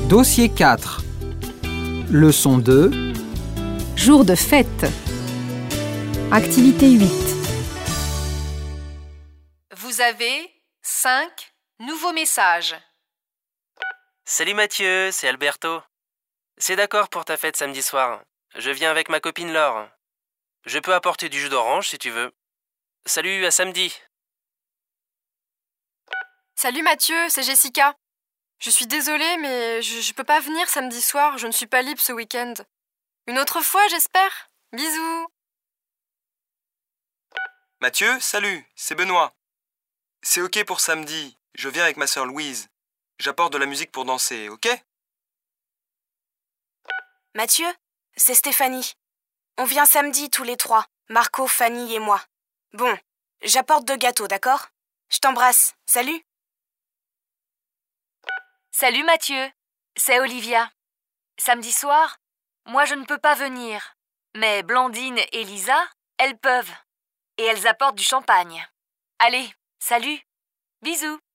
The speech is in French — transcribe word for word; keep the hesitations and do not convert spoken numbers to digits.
Dossier quatre. Leçon deux. Jour de fête. Activité huit. Vous avez cinq nouveaux messages. Salut Mathieu, c'est Alberto. C'est d'accord pour ta fête samedi soir. Je viens avec ma copine Laure. Je peux apporter du jus d'orange si tu veux. Salut, à samedi. Salut Mathieu, c'est Jessica. Je suis désolée, mais je, je peux pas venir samedi soir, je ne suis pas libre ce week-end. Une autre fois, j'espère. Bisous. Mathieu, salut, c'est Benoît. C'est ok pour samedi, je viens avec ma sœur Louise. J'apporte de la musique pour danser, ok? Mathieu, c'est Stéphanie. On vient samedi tous les trois, Marco, Fanny et moi. Bon, j'apporte deux gâteaux, d'accord? Je t'embrasse, salut. Salut Mathieu, c'est Olivia. Samedi soir, moi je ne peux pas venir, mais Blandine et Lisa, elles peuvent. Et elles apportent du champagne. Allez, salut, bisous.